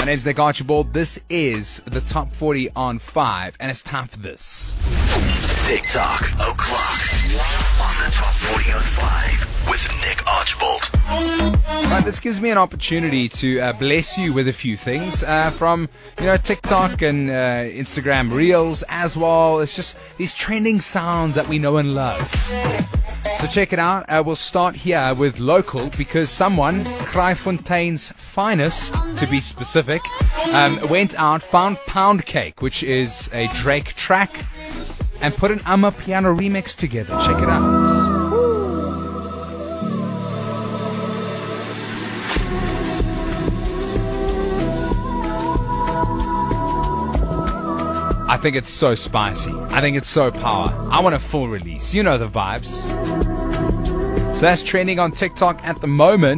name's Nick Archibald. This is the Top 40 on 5, and it's time for this. TikTok o'clock on the Top 40 on 5 with Nick Archibald. Right, this gives me an opportunity to bless you with a few things from TikTok and Instagram Reels as well. It's just these trending sounds that we know and love. So check it out. We'll start here with local because someone, Kraaifontein's finest to be specific, went out, found Pound Cake, which is a Drake track, and put an Amapiano remix together. Check it out. I think it's so spicy. I think it's so power. I want a full release. You know the vibes. So that's trending on TikTok at the moment.